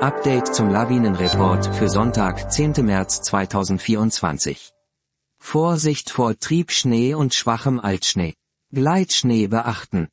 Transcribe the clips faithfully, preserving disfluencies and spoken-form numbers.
Update zum Lawinenreport für Sonntag, zehnten März zweitausendvierundzwanzig. Vorsicht vor Triebschnee und schwachem Altschnee. Gleitschnee beachten.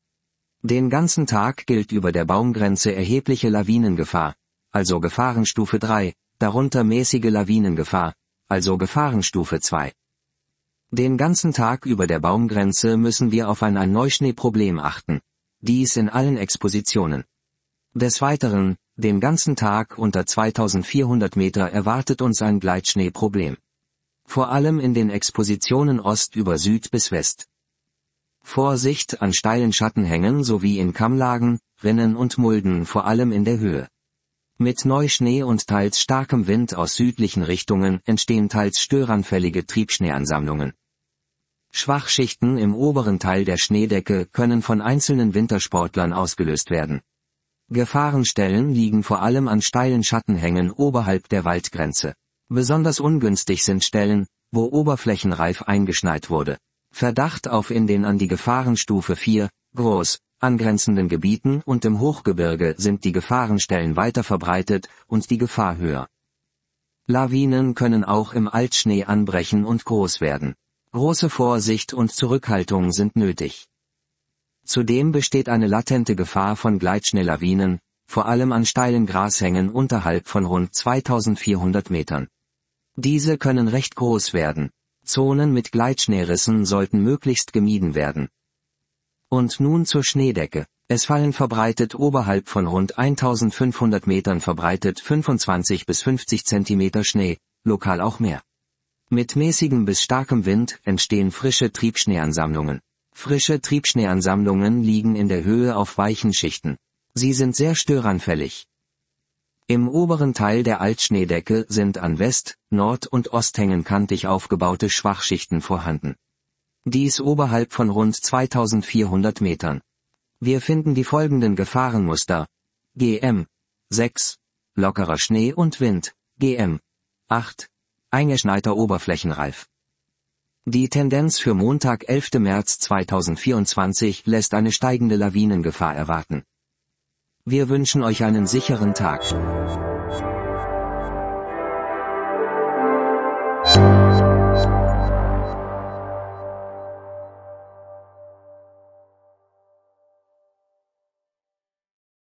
Den ganzen Tag gilt über der Baumgrenze erhebliche Lawinengefahr, also Gefahrenstufe drei, darunter mäßige Lawinengefahr, also Gefahrenstufe zwei. Den ganzen Tag über der Baumgrenze müssen wir auf ein, ein Neuschneeproblem achten. Dies in allen Expositionen. Des Weiteren, den ganzen Tag unter zweitausendvierhundert Meter erwartet uns ein Gleitschneeproblem. Vor allem in den Expositionen Ost über Süd bis West. Vorsicht an steilen Schattenhängen sowie in Kammlagen, Rinnen und Mulden, vor allem in der Höhe. Mit Neuschnee und teils starkem Wind aus südlichen Richtungen entstehen teils störanfällige Triebschneeansammlungen. Schwachschichten im oberen Teil der Schneedecke können von einzelnen Wintersportlern ausgelöst werden. Gefahrenstellen liegen vor allem an steilen Schattenhängen oberhalb der Waldgrenze. Besonders ungünstig sind Stellen, wo oberflächenreif eingeschneit wurde. Verdacht auf in den an die Gefahrenstufe vier, groß, angrenzenden Gebieten und im Hochgebirge sind die Gefahrenstellen weiter verbreitet und die Gefahr höher. Lawinen können auch im Altschnee anbrechen und groß werden. Große Vorsicht und Zurückhaltung sind nötig. Zudem besteht eine latente Gefahr von Gleitschneelawinen, vor allem an steilen Grashängen unterhalb von rund zweitausendvierhundert Metern. Diese können recht groß werden. Zonen mit Gleitschneerissen sollten möglichst gemieden werden. Und nun zur Schneedecke. Es fallen verbreitet oberhalb von rund eintausendfünfhundert Metern verbreitet fünfundzwanzig bis fünfzig Zentimeter Schnee, lokal auch mehr. Mit mäßigem bis starkem Wind entstehen frische Triebschneeansammlungen. Frische Triebschneeansammlungen liegen in der Höhe auf weichen Schichten. Sie sind sehr störanfällig. Im oberen Teil der Altschneedecke sind an West-, Nord- und Osthängen kantig aufgebaute Schwachschichten vorhanden. Dies oberhalb von rund zweitausendvierhundert Metern. Wir finden die folgenden Gefahrenmuster: G M sechs, lockerer Schnee und Wind, G M acht, eingeschneiter Oberflächenreif. Die Tendenz für Montag, elften März zweitausendvierundzwanzig lässt eine steigende Lawinengefahr erwarten. Wir wünschen euch einen sicheren Tag.